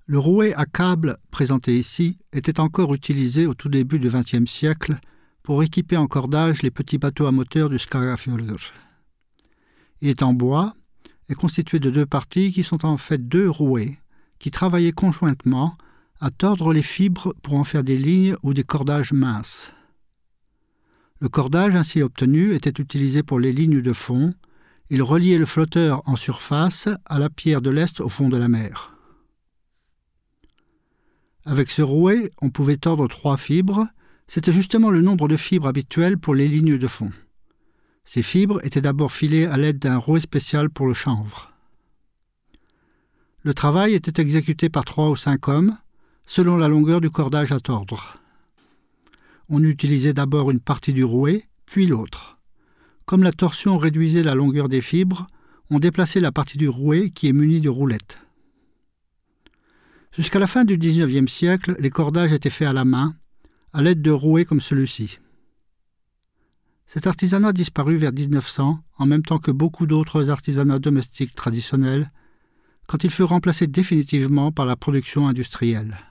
Le rouet à câble présenté ici était encore utilisé au tout début du XXe siècle pour équiper en cordage les petits bateaux à moteur du Skagafjörður. Il est en bois et constitué de deux parties qui sont en fait deux rouets qui travaillaient conjointement à tordre les fibres pour en faire des lignes ou des cordages minces. Le cordage ainsi obtenu était utilisé pour les lignes de fond. Il reliait le flotteur en surface à la pierre de l'Est au fond de la mer. Avec ce rouet, on pouvait tordre 3 fibres. C'était justement le nombre de fibres habituel pour les lignes de fond. Ces fibres étaient d'abord filées à l'aide d'un rouet spécial pour le chanvre. Le travail était exécuté par 3 ou 5 hommes, selon la longueur du cordage à tordre. On utilisait d'abord une partie du rouet, puis l'autre. Comme la torsion réduisait la longueur des fibres, on déplaçait la partie du rouet qui est munie de roulettes. Jusqu'à la fin du XIXe siècle, les cordages étaient faits à la main, à l'aide de rouets comme celui-ci. Cet artisanat disparut vers 1900, en même temps que beaucoup d'autres artisanats domestiques traditionnels, quand il fut remplacé définitivement par la production industrielle.